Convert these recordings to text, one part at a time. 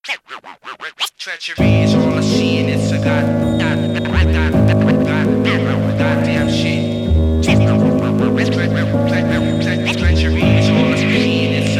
Treachery is all I see, and it's a goddamn shit. Treachery is all I see, and it's a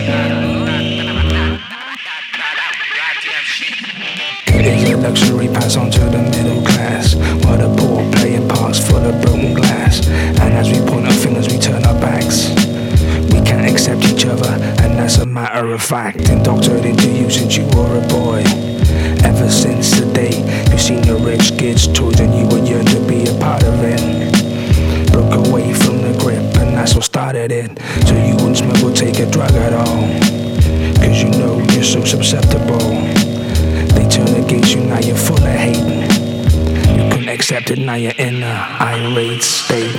goddamn shit. It is a luxury pass on to the middle class, while the poor playing parts for the broken glass. And as we point our fingers, we turn our backs. We can't accept each other, and that's a matter of fact. Indoctrinated into you since you were a boy. Ever since the day you seen the rich kids' toys and you would yearn to be a part of it. Broke away from the grip, and that's what started it. So you wouldn't smoke or take a drug at all, cause you know you're so susceptible. They turn against you, now you're full of hate. You couldn't accept it, now you're in a irate state.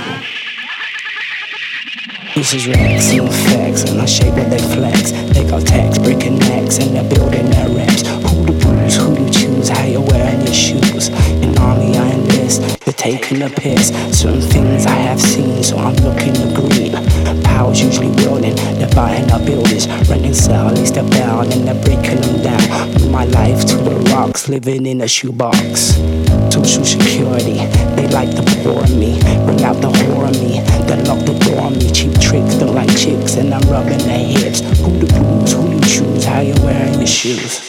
This is Rex, no facts, and I shape what they flex. They got tax, breaking necks, and they're building their reps. Who to bruise, who to choose, how you're wearing your shoes. In army I enlist, you're taking a piss. Certain things I have seen, so I'm looking to green. Powers usually wielding, they're buying up buildings. Renting cell, at least they're bound, and they're breaking them down. With my life to the rocks, living in a shoebox. Social security, they like to pour me. Bring out the whore in me, then lock the door on me. Cheap tricks, don't like chicks, and I'm rubbing their hips. Who to bruise, who you choose, how you wearing your shoes.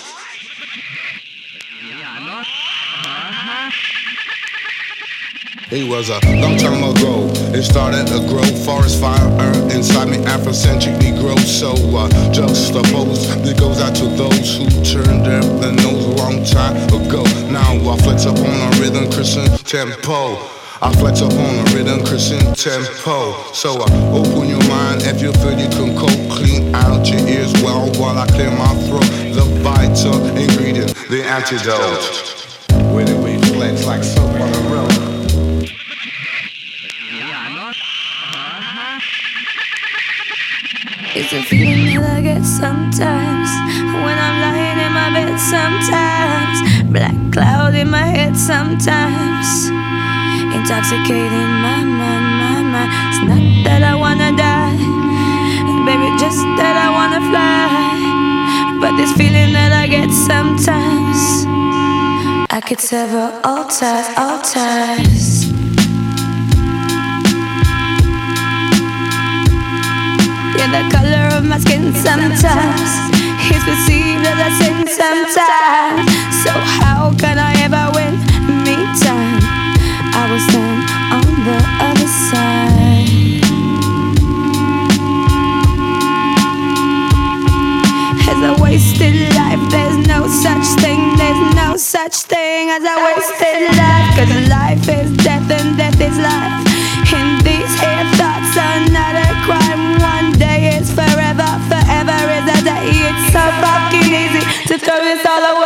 It was a long time ago, it started to grow. Forest fire burned inside me, Afrocentric Negro. So juxtaposed, it goes out to those who turned their nose a long time ago. Now I flex up on a rhythm, Christian tempo. I flex up on a rhythm, Christian tempo. So open your mind if you feel you can cope. Clean out your ears well while I clear my throat. The vital ingredient, the antidote. With it we flex like soap on the road. It's a feeling that I get sometimes when I'm lying in my bed sometimes. Black cloud in my head sometimes. Intoxicating my mind. It's not that I wanna die, baby, just that I wanna fly. But this feeling that I get sometimes, I could sever all ties. Yeah, the color of my skin sometimes is perceived as a sin sometimes. So how can I ever win me time? I will stand on the other side. As a wasted life, there's no such thing. There's no such thing as a wasted life. Cause life is death and death is life. And these here thoughts are not a crime. One day is forever, forever is a day. It's so fucking easy to throw this all away.